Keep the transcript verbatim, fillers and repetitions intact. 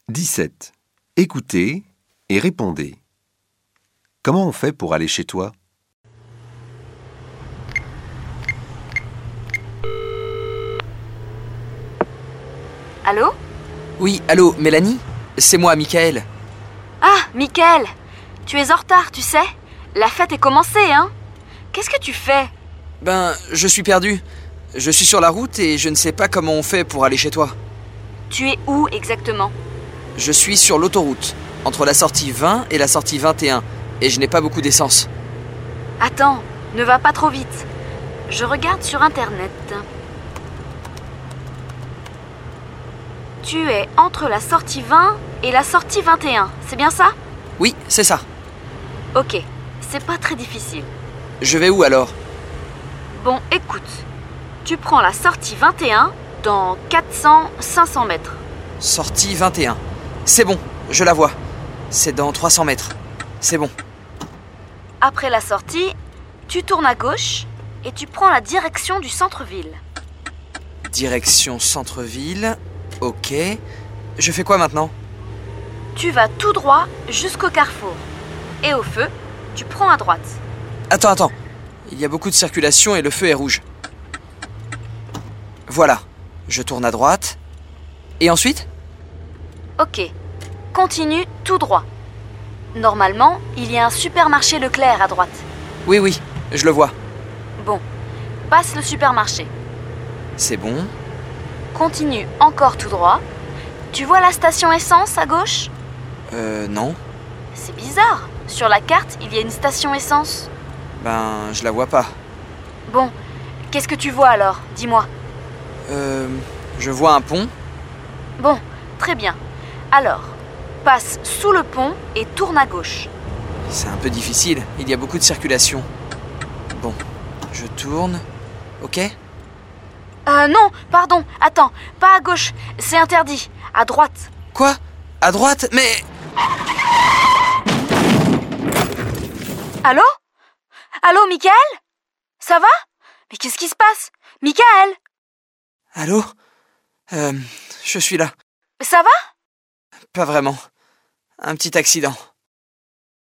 dix-sept. Écoutez et répondez. Comment on fait pour aller chez toi? Allô? Oui, allô, Mélanie? C'est moi, Michael. Ah, Michael! Tu es en retard, tu sais? La fête est commencée, hein? Qu'est-ce que tu fais? Ben, je suis perdu. Je suis sur la route et je ne sais pas comment on fait pour aller chez toi. Tu es où exactement? Je suis sur l'autoroute, entre la sortie vingt et la sortie vingt et un, et je n'ai pas beaucoup d'essence. Attends, ne va pas trop vite. Je regarde sur Internet. Tu es entre la sortie vingt et la sortie vingt et un, c'est bien ça? Oui, c'est ça. Ok, c'est pas très difficile. Je vais où alors? Bon, écoute, tu prends la sortie vingt et un dans quatre cents à cinq cents mètres. Sortie vingt et un. C'est bon, je la vois. C'est dans trois cents mètres. C'est bon. Après la sortie, tu tournes à gauche et tu prends la direction du centre-ville. Direction centre-ville. Ok. Je fais quoi maintenant? Tu vas tout droit jusqu'au carrefour. Et au feu, tu prends à droite. Attends, attends. Il y a beaucoup de circulation et le feu est rouge. Voilà. Je tourne à droite. Et ensuite? Ok. Continue tout droit. Normalement, il y a un supermarché Leclerc à droite. Oui, oui, je le vois. Bon, passe le supermarché. C'est bon. Continue encore tout droit. Tu vois la station essence à gauche? Euh, non. C'est bizarre. Sur la carte, il y a une station essence. Ben, je la vois pas. Bon, qu'est-ce que tu vois alors? Dis-moi. Euh, je vois un pont. Bon, très bien. Alors, passe sous le pont et tourne à gauche. C'est un peu difficile, il y a beaucoup de circulation. Bon, je tourne. Ok? Euh, non, pardon, attends, pas à gauche, c'est interdit, à droite. Quoi? À droite? Mais... Allô? Allô, Michael? Ça va? Mais qu'est-ce qui se passe? Michael? Allô? Euh, je suis là. Ça va? Pas vraiment. Un petit accident.